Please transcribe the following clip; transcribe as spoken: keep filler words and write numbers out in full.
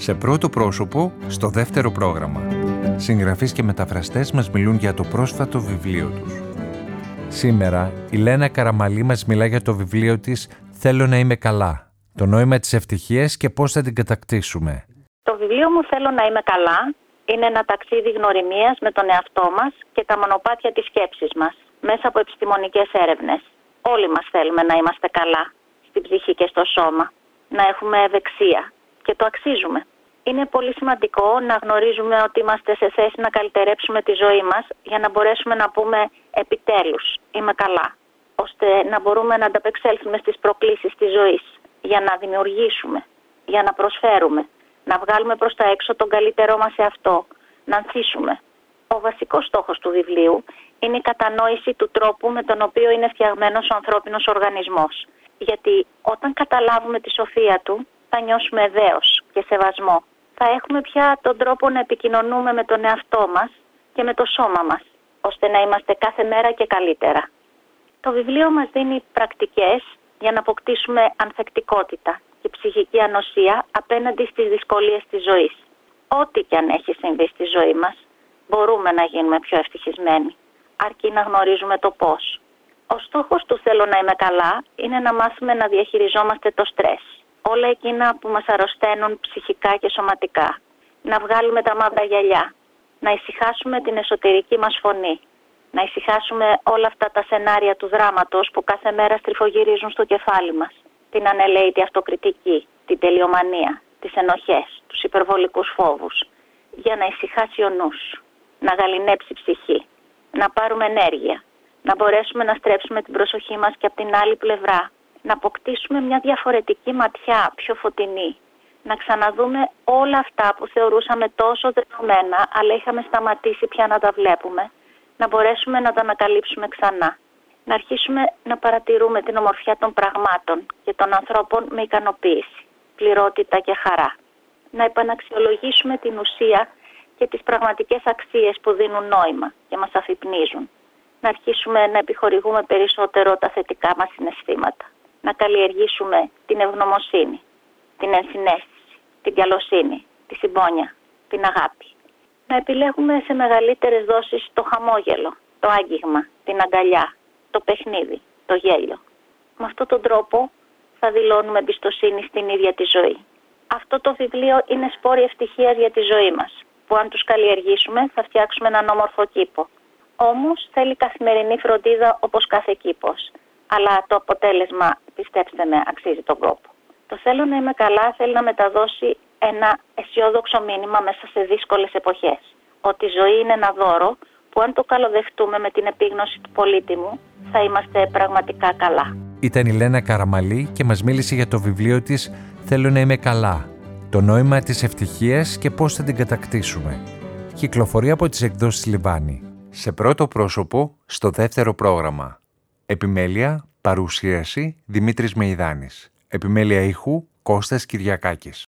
Σε πρώτο πρόσωπο, στο δεύτερο πρόγραμμα. Συγγραφείς και μεταφραστές μας μιλούν για το πρόσφατο βιβλίο τους. Σήμερα, η Λένα Καραμαλή μας μιλά για το βιβλίο της «Θέλω να είμαι καλά. Το νόημα της ευτυχίας και πώς θα την κατακτήσουμε». Το βιβλίο μου «Θέλω να είμαι καλά» είναι ένα ταξίδι γνωριμίας με τον εαυτό μας και τα μονοπάτια της σκέψης μας, μέσα από επιστημονικές έρευνες. Όλοι μας θέλουμε να είμαστε καλά, στην ψυχή και στο σώμα, να έχουμε ευεξία και το αξίζουμε. Είναι πολύ σημαντικό να γνωρίζουμε ότι είμαστε σε θέση να καλυτερέψουμε τη ζωή μας για να μπορέσουμε να πούμε επιτέλους είμαι καλά, ώστε να μπορούμε να ανταπεξέλθουμε στις προκλήσεις της ζωής, για να δημιουργήσουμε, για να προσφέρουμε, να βγάλουμε προς τα έξω τον καλύτερό μας εαυτό, να ανθίσουμε. Ο βασικός στόχος του βιβλίου είναι η κατανόηση του τρόπου με τον οποίο είναι φτιαγμένος ο ανθρώπινος οργανισμός. Γιατί όταν καταλάβουμε τη σοφία του, θα νιώσουμε δέος και σεβασμό. Θα έχουμε πια τον τρόπο να επικοινωνούμε με τον εαυτό μας και με το σώμα μας, ώστε να είμαστε κάθε μέρα και καλύτερα. Το βιβλίο μας δίνει πρακτικές για να αποκτήσουμε ανθεκτικότητα και ψυχική ανοσία απέναντι στις δυσκολίες της ζωής. Ό,τι και αν έχει συμβεί στη ζωή μας, μπορούμε να γίνουμε πιο ευτυχισμένοι, αρκεί να γνωρίζουμε το πώς. Ο στόχος του «Θέλω να είμαι καλά» είναι να μάθουμε να διαχειριζόμαστε το στρες. Όλα εκείνα που μας αρρωσταίνουν ψυχικά και σωματικά. Να βγάλουμε τα μαύρα γυαλιά. Να ησυχάσουμε την εσωτερική μας φωνή. Να ησυχάσουμε όλα αυτά τα σενάρια του δράματος που κάθε μέρα στριφογυρίζουν στο κεφάλι μας. Την ανελαίητη αυτοκριτική, την τελειομανία, τις ενοχές, τους υπερβολικούς φόβους. Για να ησυχάσει ο νους. Να γαληνέψει η ψυχή. Να πάρουμε ενέργεια. Να μπορέσουμε να στρέψουμε την προσοχή μας και από την άλλη πλευρά. Να αποκτήσουμε μια διαφορετική ματιά, πιο φωτεινή. Να ξαναδούμε όλα αυτά που θεωρούσαμε τόσο δεδομένα, αλλά είχαμε σταματήσει πια να τα βλέπουμε. Να μπορέσουμε να τα ανακαλύψουμε ξανά. Να αρχίσουμε να παρατηρούμε την ομορφιά των πραγμάτων και των ανθρώπων με ικανοποίηση, πληρότητα και χαρά. Να επαναξιολογήσουμε την ουσία και τις πραγματικές αξίες που δίνουν νόημα και μας αφυπνίζουν. Να αρχίσουμε να επιχορηγούμε περισσότερο τα θετικά μας συναισθήματα. Να καλλιεργήσουμε την ευγνωμοσύνη, την ενσυναίσθηση, την καλοσύνη, τη συμπόνια, την αγάπη. Να επιλέγουμε σε μεγαλύτερες δόσεις το χαμόγελο, το άγγιγμα, την αγκαλιά, το παιχνίδι, το γέλιο. Με αυτόν τον τρόπο θα δηλώνουμε εμπιστοσύνη στην ίδια τη ζωή. Αυτό το βιβλίο είναι σπόροι ευτυχίας για τη ζωή μας, που αν τους καλλιεργήσουμε θα φτιάξουμε έναν όμορφο κήπο. Όμως θέλει καθημερινή φροντίδα όπως κάθε κήπος. Αλλά το αποτέλεσμα, πιστέψτε με, αξίζει τον κόπο. Το «Θέλω να είμαι καλά» θέλει να μεταδώσει ένα αισιόδοξο μήνυμα μέσα σε δύσκολες εποχές. Ότι η ζωή είναι ένα δώρο που αν το καλοδεχτούμε με την επίγνωση του πολύτιμου, θα είμαστε πραγματικά καλά. Ήταν η Λένα Καραμαλή και μας μίλησε για το βιβλίο της «Θέλω να είμαι καλά. Το νόημα της ευτυχίας και πώς θα την κατακτήσουμε». Κυκλοφορεί από τις εκδόσεις Λιβάνι. Σε πρώτο πρόσωπο, στο δεύτερο πρόγραμμα. Επιμέλεια, παρουσίαση, Δημήτρης Μεϊδάνης. Επιμέλεια ήχου, Κώστας Κυριακάκης.